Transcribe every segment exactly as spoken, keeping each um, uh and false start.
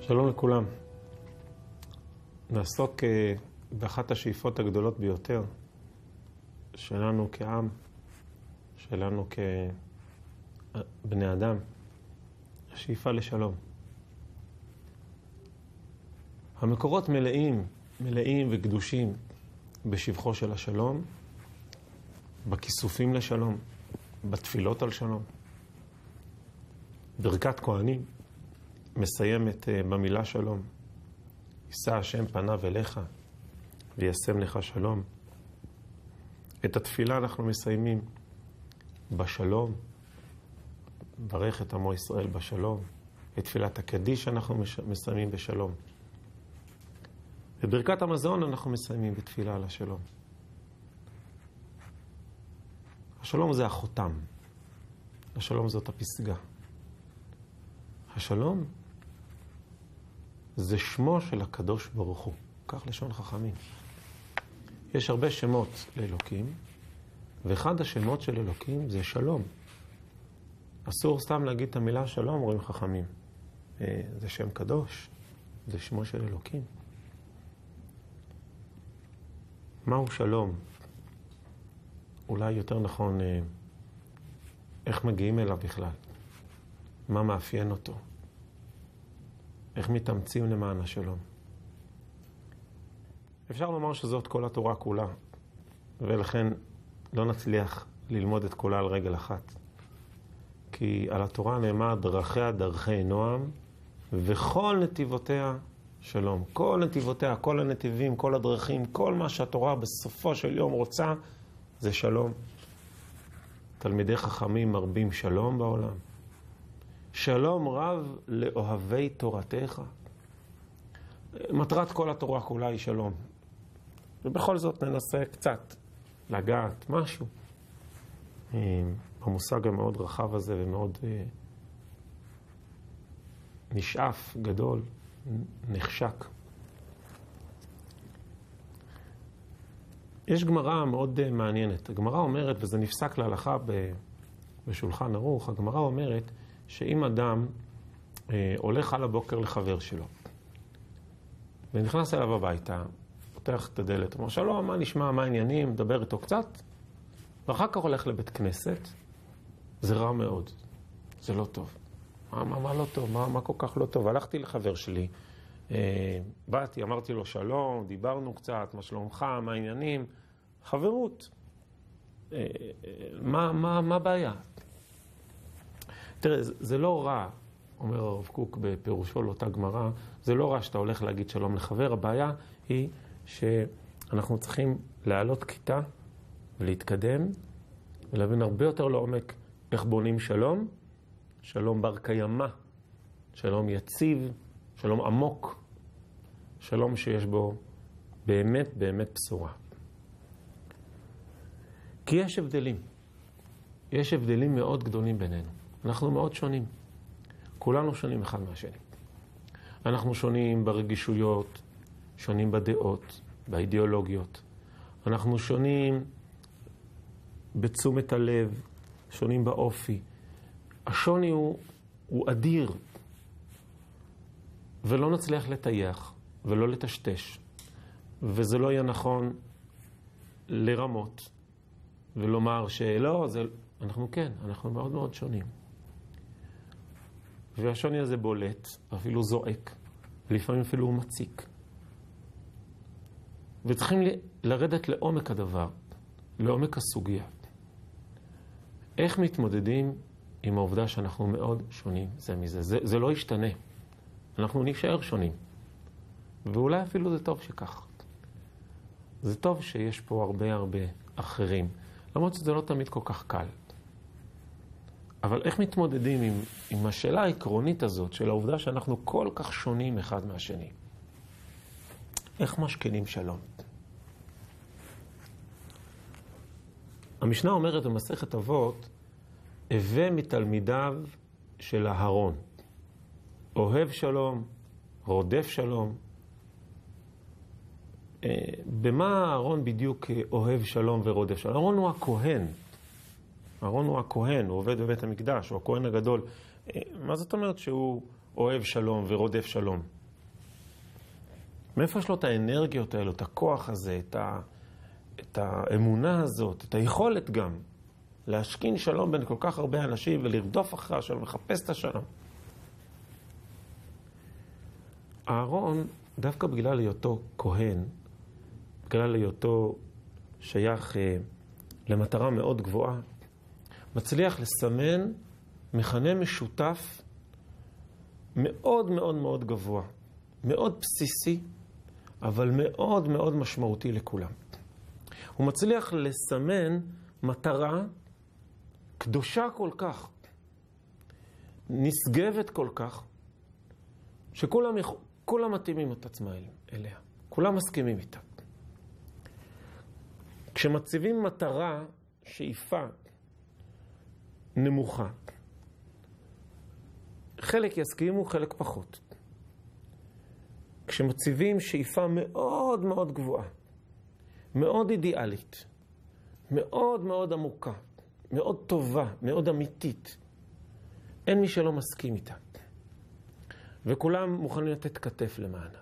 שלום לכולם. נעסוק באחת השאיפות הגדולות ביותר שלנו כעם, שלנו כבני אדם, השאיפה לשלום. המקורות מלאים, מלאים וקדושים בשבחו של השלום, בכיסופים לשלום, בתפילות על שלום. ברכת כהנים מסיימת במילה שלום. יישא השם פניו אליך וישם לך שלום. את התפילה אנחנו מסיימים בשלום. ברך את עמו ישראל בשלום. את תפילת הקדיש אנחנו מסיימים בשלום. בברכת המזון אנחנו מסיימים בתפילה על השלום. השלום זה החותם. השלום זאת הפסגה. השלום זה שמו של הקדוש ברוך הוא. כך לשון חכמים. יש הרבה שמות לאלוקים, ואחד השמות של אלוקים זה שלום. אסור סתם להגיד את המילה שלום, אומרים חכמים. זה שם קדוש, זה שמו של אלוקים. מהו שלום? אולי יותר נכון, איך מגיעים אליו בכלל? מה מאפיין אותו? איך מתאמצים למען השלום? אפשר לומר שזאת כל התורה כולה, ולכן לא נצליח ללמוד את כולה על רגל אחת. כי על התורה נאמר דרכיה דרכי נועם, וכל נתיבותיה שלום. כל נתיבותיה, כל הנתיבים, כל הדרכים, כל מה שהתורה בסופו של יום רוצה, זה שלום. תלמידי חכמים מרבים שלום בעולם. שלום רב לאוהבי תורתך. מטרת כל התורה כולה היא שלום. ובכל זאת ננסה קצת לגעת משהו במושג המאוד רחב הזה ומאוד נשאף, גדול, נחשק. יש גמרא מאוד מעניינת. הגמרא אומרת, וזה נפסק להלכה בשולחן ערוך, הגמרא אומרת שאם אדם אה, הולך על הבוקר לחבר שלו, ונכנס אליו הביתה, פותח את הדלת, אומר, שלום, מה נשמע, מה העניינים, מדבר איתו קצת, ואחר כך הולך לבית כנסת, זה רע מאוד, זה לא טוב. מה, מה, מה לא טוב? מה, מה כל כך לא טוב? הלכתי לחבר שלי, אה, באתי, אמרתי לו שלום, דיברנו קצת, מה שלומך, מה העניינים, חברות. אה, אה, מה, מה, מה הבעיה? תראה, זה לא רע, אומר הרב קוק בפירושו לאותה גמרא, זה לא רע שאתה הולך להגיד שלום לחבר, הבעיה היא שאנחנו צריכים לעלות כיתה ולהתקדם ולהבין הרבה יותר לעומק איך בונים שלום, שלום בר קיימא, שלום יציב, שלום עמוק, שלום שיש בו באמת באמת בשורה. כי יש הבדלים, יש הבדלים מאוד גדולים בינינו. אנחנו מאוד שונים. כולנו שונים אחד מהשני. אנחנו שונים ברגישויות, שונים בדעות, באידיאולוגיות. אנחנו שונים בתשומת הלב, שונים באופי. השוני הוא, הוא אדיר. ולא נצליח לטייח ולא לטשטש. וזה לא יהיה נכון לרמות ולומר שלא, זה... אנחנו כן, אנחנו מאוד מאוד שונים. והשוני הזה בולט, אפילו זועק, לפעמים אפילו הוא מציק. וצריכים לרדת לעומק הדבר, לעומק הסוגיה. איך מתמודדים עם העובדה שאנחנו מאוד שונים זה מזה? זה, זה לא ישתנה. אנחנו נשאר שונים. ואולי אפילו זה טוב שכך. זה טוב שיש פה הרבה הרבה אחרים. למרות שזה לא תמיד כל כך קל. אבל איך מתמודדים עם, עם השאלה העקרונית הזאת של העובדה שאנחנו כל כך שונים אחד מהשני? איך משכנים שלום? המשנה אומרת במסכת אבות, הווה מתלמידיו של אהרון. אוהב שלום, רודף שלום. במה אהרון בדיוק אוהב שלום ורודף שלום? אהרון הוא הכהן. אהרון הוא הכהן, הוא עובד בבית המקדש, הוא הכהן הגדול. מה זאת אומרת שהוא אוהב שלום ורודף שלום? מאיפה יש לו את האנרגיות האלו, את הכוח הזה, את, ה, את האמונה הזאת, את היכולת גם להשכין שלום בין כל כך הרבה אנשים ולרדוף אחרי השלום, לחפש את השלום. אהרון, דווקא בגלל היותו כהן, בגלל היותו שייך אה, למטרה מאוד גבוהה, מצליח לסמן מכנה משותף מאוד מאוד מאוד גבוה, מאוד בסיסי, אבל מאוד מאוד משמעותי לכולם. הוא מצליח לסמן מטרה קדושה כל כך, נשגבת כל כך, שכולם כולם מתאימים את עצמם אליה. כולם מסכימים איתה. כשמציבים מטרה, שאיפה, נמוכה, חלק יסכימו, חלק פחות. כשמציבים שאיפה מאוד מאוד גבוהה, מאוד אידיאלית, מאוד מאוד עמוקה, מאוד טובה, מאוד אמיתית, אין מי שלא מסכים איתה. וכולם מוכנים לתת כתף למענה.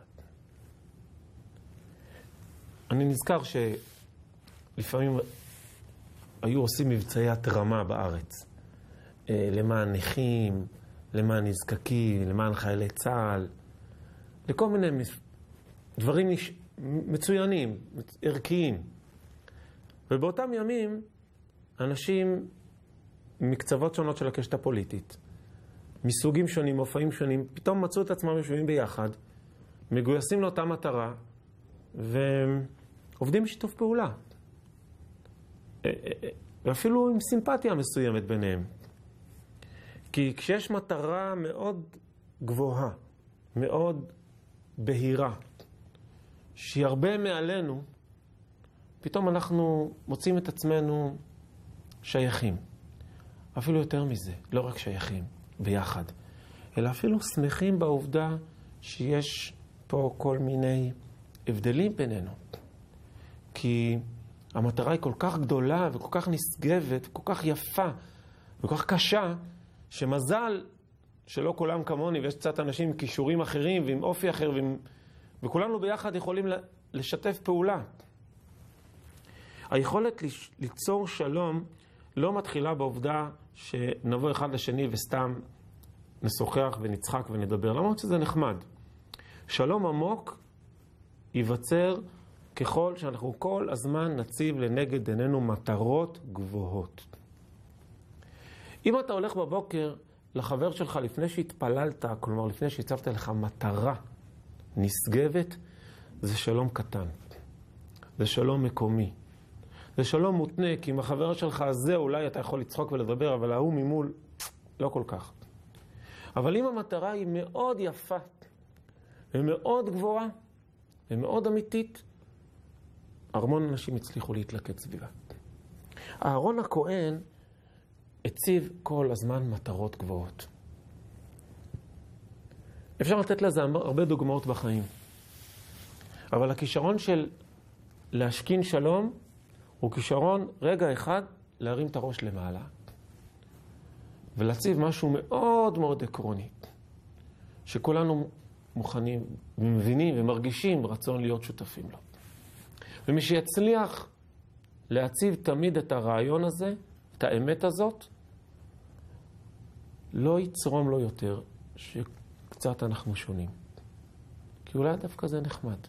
אני נזכר שלפעמים היו עושים מבצעי התרמה בארץ, למען נכים, למען נזקקים, למען חיילי צה"ל, לכל מיני דברים מצוינים, ערכיים. ובאותם ימים, אנשים מקצוות שונות של הקשת הפוליטית, מסוגים שונים, מופעים שונים, פתאום מצאו את עצמם יושבים ביחד, מגויסים לאותה מטרה, ועובדים בשיתוף פעולה. ואפילו עם סימפתיה מסוימת ביניהם. כי כשיש מטרה מאוד גבוהה, מאוד בהירה, שהיא הרבה מעלינו, פתאום אנחנו מוצאים את עצמנו שייכים. אפילו יותר מזה, לא רק שייכים, ביחד, אלא אפילו שמחים בעובדה שיש פה כל מיני הבדלים בינינו. כי המטרה היא כל כך גדולה וכל כך נשגבת, כל כך יפה וכל כך קשה, שמזל שלא כולם כמוני, ויש קצת אנשים עם כישורים אחרים ועם אופי אחר, ועם... וכולנו ביחד יכולים לשתף פעולה. היכולת ליצור שלום לא מתחילה בעובדה שנבוא אחד לשני וסתם נשוחח ונצחק ונדבר, למרות שזה נחמד. שלום עמוק ייווצר ככל שאנחנו כל הזמן נציב לנגד עינינו מטרות גבוהות. אם אתה הולך בבוקר לחבר שלך לפני שהתפללת, כלומר לפני שהצבת לך מטרה נשגבת, זה שלום קטן. זה שלום מקומי. זה שלום מותנה, כי עם החבר שלך הזה אולי אתה יכול לצחוק ולדבר, אבל ההוא ממול לא כל כך. אבל אם המטרה היא מאוד יפה, ומאוד גבוהה, ומאוד אמיתית, המון אנשים הצליחו להתלכד סביבה. אהרון הכהן הציב כל הזמן מטרות גבוהות. אפשר לתת לזה הרבה דוגמאות בחיים. אבל הכישרון של להשכין שלום הוא כישרון רגע אחד להרים את הראש למעלה. ולהציב משהו מאוד מאוד עקרוני. שכולנו מוכנים ומבינים ומרגישים רצון להיות שותפים לו. ומי שיצליח להציב תמיד את הרעיון הזה, את האמת הזאת, לא יצרום לו יותר שקצת אנחנו שונים. כי אולי דווקא זה נחמד.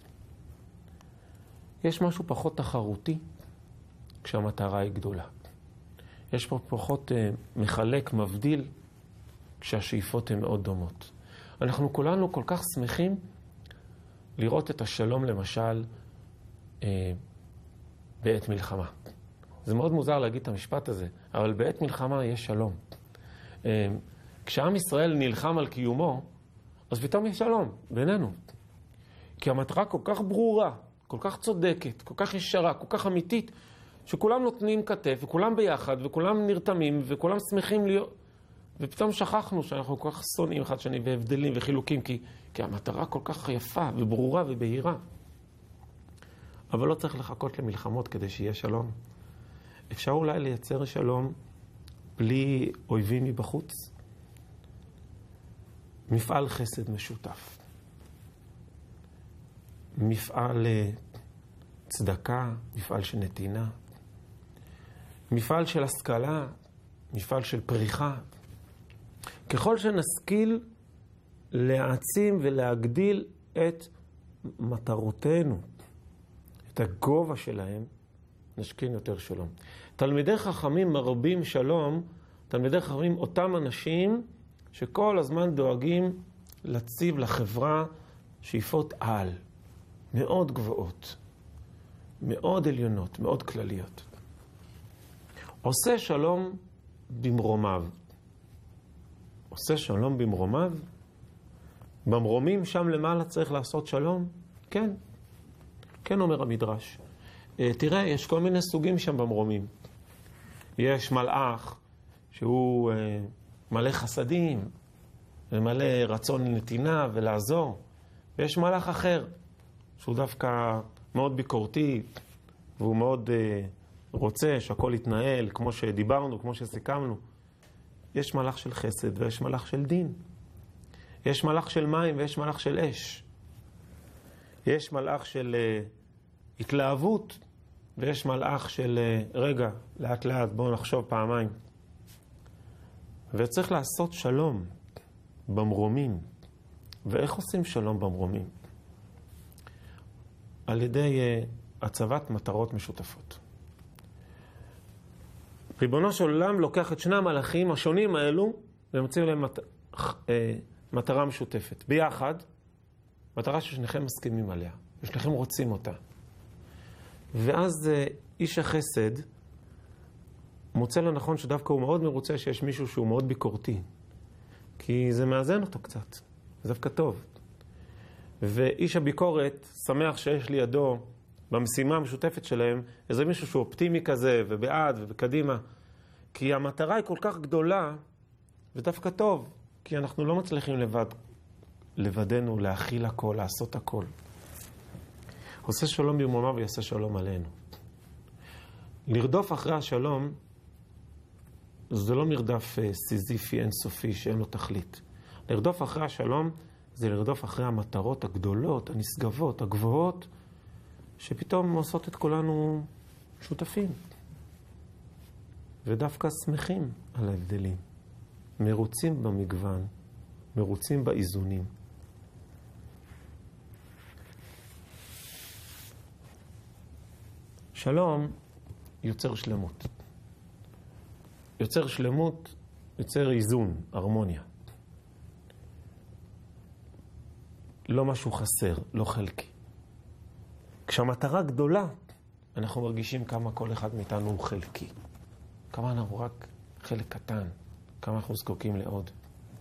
יש משהו פחות תחרותי כשהמטרה היא גדולה. יש פה פחות אה, מחלק, מבדיל, כשהשאיפות הן מאוד דומות. אנחנו כולנו כל כך שמחים לראות את השלום למשל אה, בעת מלחמה. זה מאוד מוזר להגיד את המשפט הזה, אבל בעת מלחמה יש שלום. אה, כשעם ישראל נלחם על קיומו, אז פתאום יש שלום בינינו. כי המטרה כל כך ברורה, כל כך צודקת, כל כך ישרה, כל כך אמיתית, שכולם נותנים כתף, וכולם ביחד, וכולם נרתמים, וכולם שמחים להיות... ופתאום שכחנו שאנחנו כל כך שונאים אחד שני, והבדלים וחילוקים, כי, כי המטרה כל כך יפה, וברורה, ובהירה. אבל לא צריך לחכות למלחמות כדי שיהיה שלום. אפשר אולי לייצר שלום בלי אויבים מבחוץ. מפעל חסד משותף. מפעל צדקה, מפעל של נתינה, מפעל של השכלה, מפעל של פריחה. ככל שנשכיל להעצים ולהגדיל את מטרותינו, את הגובה שלהם, נשכין יותר שלום. תלמידי חכמים מרבים שלום, תלמידי חכמים אותם אנשים שכל הזמן דואגים להציב לחברה שאיפות על, מאוד גבוהות, מאוד עליונות, מאוד כלליות. עושה שלום במרומיו. עושה שלום במרומיו? במרומים שם למעלה צריך לעשות שלום? כן. כן אומר המדרש. תראה, יש כל מיני סוגים שם במרומים. יש מלאך שהוא מלא חסדים, ומלא רצון לנתינה ולעזור. ויש מלאך אחר, שהוא דווקא מאוד ביקורתי, והוא מאוד רוצה שהכל יתנהל כמו שדיברנו, כמו שסיכמנו. יש מלאך של חסד ויש מלאך של דין. יש מלאך של מים ויש מלאך של אש. יש מלאך של uh, התלהבות ויש מלאך של uh, רגע, לאט לאט, בואו נחשוב פעמיים. וצריך לעשות שלום במרומים. ואיך עושים שלום במרומים? על ידי uh, הצבת מטרות משותפות. ריבונו של עולם לוקח את שני המלאכים השונים האלו ומציב להם מת... אה, מטרה משותפת. ביחד, מטרה ששניכם מסכימים עליה, ושניכם רוצים אותה. ואז אה, איש החסד מוצא לנכון שדווקא הוא מאוד מרוצה שיש מישהו שהוא מאוד ביקורתי. כי זה מאזן אותו קצת. זה דווקא טוב. ואיש הביקורת שמח שיש לידו במשימה המשותפת שלהם, איזה מישהו שהוא אופטימי כזה, ובעד ובקדימה. כי המטרה היא כל כך גדולה, ודווקא טוב, כי אנחנו לא מצליחים לבד, לבדנו להכיל הכל, לעשות הכל. עושה שלום במרומיו ויעשה שלום עלינו. לרדוף אחרי השלום, זה לא מרדף סיזיפי אינסופי שאין לו תכלית. לרדוף אחרי השלום, זה לרדוף אחרי המטרות הגדולות, הנשגבות, הגבוהות, שפתאום עושות את כולנו שותפים. ודווקא שמחים על ההבדלים. מרוצים במגוון, מרוצים באיזונים. שלום יוצר שלמות. יוצר שלמות, יוצר איזון, הרמוניה. לא משהו חסר, לא חלקי. כשהמטרה גדולה, אנחנו מרגישים כמה כל אחד מאיתנו הוא חלקי. כמה אנחנו רק חלק קטן, כמה אנחנו זקוקים לעוד.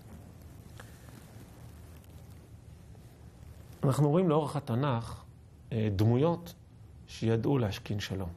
אנחנו רואים לאורך התנ"ך דמויות שידעו להשכין שלום.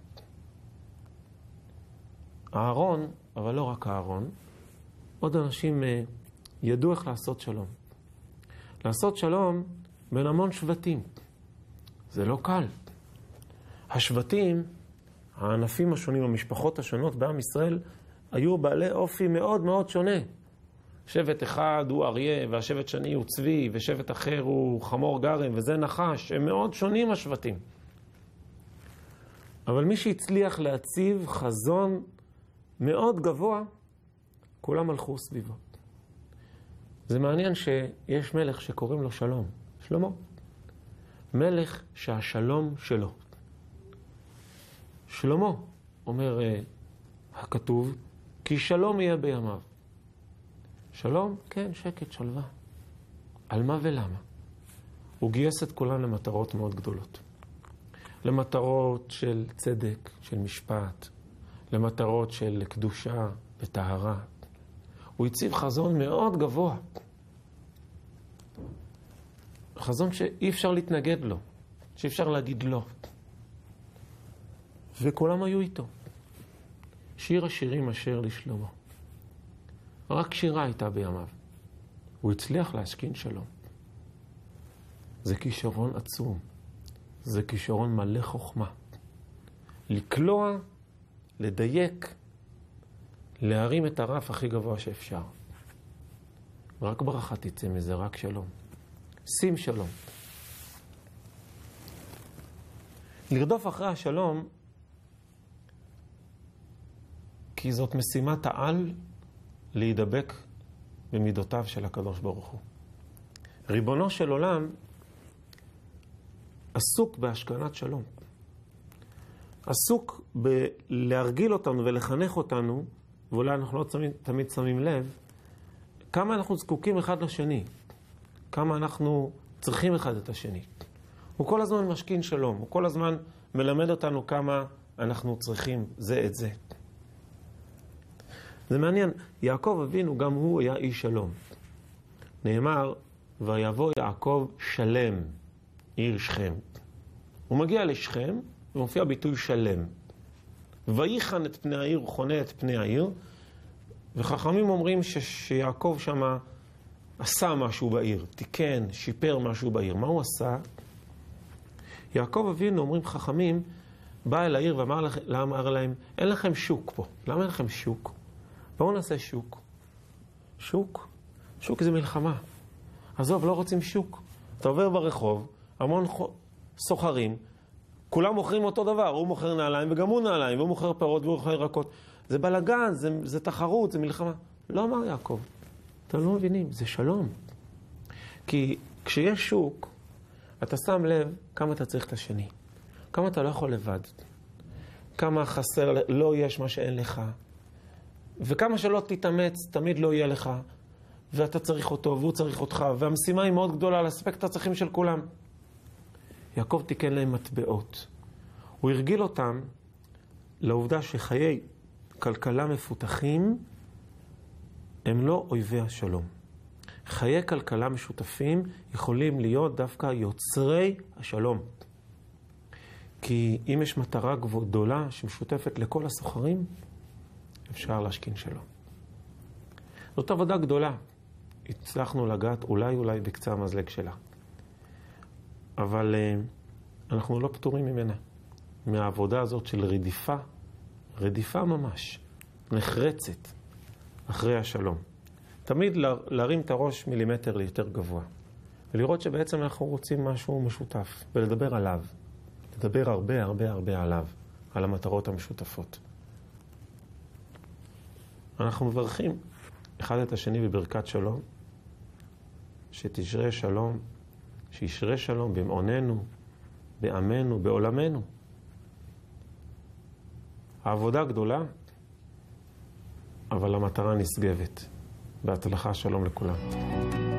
אהרון, אבל לא רק אהרון, עוד אנשים ידעו איך לעשות שלום. לעשות שלום בין המון שבטים. זה לא קל. השבטים, הענפים השונים, המשפחות השונות בעם ישראל, היו בעלי אופי מאוד מאוד שונה. שבט אחד הוא אריה, והשבט שני הוא צבי, ושבט אחר הוא חמור גרם, וזה נחש. הם מאוד שונים השבטים. אבל מי שהצליח להציב חזון מאוד גבוה, כולם הלכו סביבו. זה מעניין שיש מלך שקוראים לו שלום. שלמה. מלך שהשלום שלו. שלמה, אומר uh, הכתוב, כי שלום יהיה בימיו. שלום? כן, שקט, שלווה. על מה ולמה? הוא גייס את כולם למטרות מאוד גדולות. למטרות של צדק, של משפט, למטרות של קדושה וטהרה. הוא הציב חזון מאוד גבוה. חזון שאי אפשר להתנגד לו, שאי אפשר להגיד לא. וכולם היו איתו. שיר השירים אשר לשלמה. רק שירה הייתה בימיו. הוא הצליח להשכין שלום. זה כישרון עצום. זה כישרון מלא חוכמה. לקלוע, לדייק, להרים את הרף הכי גבוה שאפשר. רק ברכה תצא מזה, רק שלום. שים שלום. לרדוף אחרי השלום, כי זאת משימת העל להידבק במידותיו של הקדוש ברוך הוא. ריבונו של עולם עסוק בהשכנת שלום. עסוק בלהרגיל אותנו ולחנך אותנו, ואולי אנחנו לא תמיד, תמיד שמים לב, כמה אנחנו זקוקים אחד לשני, כמה אנחנו צריכים אחד את השני. הוא כל הזמן משכין שלום, הוא כל הזמן מלמד אותנו כמה אנחנו צריכים זה את זה. זה מעניין, יעקב אבינו גם הוא היה איש שלום. נאמר, ויבוא יעקב שלם, עיר שכם. הוא מגיע לשכם, ומופיע ביטוי שלם. ויחן את פני העיר, הוא חונה את פני העיר, וחכמים אומרים ש- שיעקב שמה עשה משהו בעיר, תיקן, שיפר משהו בעיר. מה הוא עשה? יעקב אבינו, אומרים חכמים, בא אל העיר ואמר לכ... אמר להם, אין לכם שוק פה. למה אין לכם שוק? בואו נעשה שוק. שוק? שוק זה מלחמה. עזוב, לא רוצים שוק. אתה עובר ברחוב, המון סוחרים, כולם מוכרים אותו דבר, הוא מוכר נעליים וגם הוא נעליים, והוא מוכר פירות והוא מוכר ירקות. זה בלגן, זה, זה תחרות, זה מלחמה. לא אמר יעקב. אתם לא מבינים, זה שלום. כי כשיש שוק, אתה שם לב כמה אתה צריך את השני. כמה אתה לא יכול לבד. כמה חסר, לא יש מה שאין לך. וכמה שלא תתאמץ, תמיד לא יהיה לך. ואתה צריך אותו, והוא צריך אותך. והמשימה היא מאוד גדולה, לספק את הצרכים של כולם. יעקב תיקן להם מטבעות. הוא הרגיל אותם לעובדה שחיי כלכלה מפותחים הם לא אויבי השלום. חיי כלכלה משותפים יכולים להיות דווקא יוצרי השלום. כי אם יש מטרה גדולה שמשותפת לכל הסוחרים, אפשר להשכין שלום. זאת עבודה גדולה. הצלחנו לגעת אולי אולי בקצה המזלג שלה. אבל uh, אנחנו לא פטורים ממנה. מהעבודה הזאת של רדיפה, רדיפה ממש, נחרצת אחרי השלום. תמיד להרים את הראש מילימטר ליותר גבוה. ולראות שבעצם אנחנו רוצים משהו משותף. ולדבר עליו. לדבר הרבה הרבה הרבה עליו. על המטרות המשותפות. אנחנו מברכים אחד את השני בברכת שלום. שתשרה שלום. שישרה שלום במעוננו, בעמנו, בעולמנו. העבודה גדולה, אבל המטרה נשגבת. בהצלחה, שלום לכולם.